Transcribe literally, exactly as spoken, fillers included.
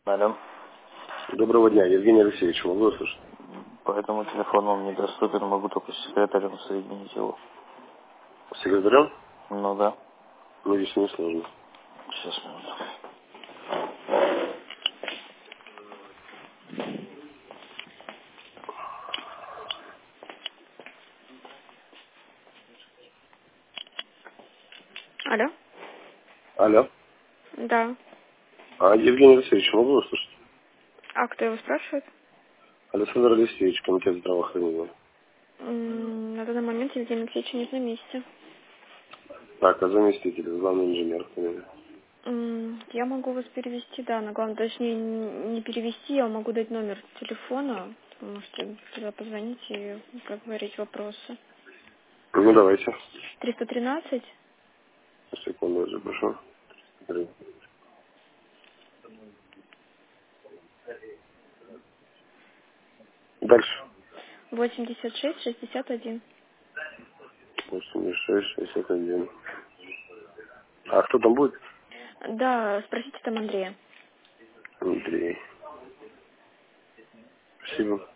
Алло. Доброго дня, Евгений Алексеевич, могу услышать? По этому телефону он недоступен, могу только с секретарем соединить его. С секретарем? Ну да. Ну, здесь не сложно. Сейчас, минуту. Алло? Алло. Да. А, Евгений Алексеевич, могу услышать? А кто его спрашивает? Александр Алексеевич, комитет здравоохранения. М, На данный момент Евгений Алексеевич нет на месте. Так, а заместитель, главный инженер, фамилия? М, Я могу вас перевести, да, но главное, точнее, н- не перевести, я могу дать номер телефона. Вы можете туда позвонить и проговорить вопросы. Ну, давайте. триста тринадцать. Секунду, я запишу. Дальше. восемьдесят шесть шестьдесят один. восемьдесят шесть шестьдесят один. А кто там будет? Да, спросите там Андрея. Андрей. Спасибо.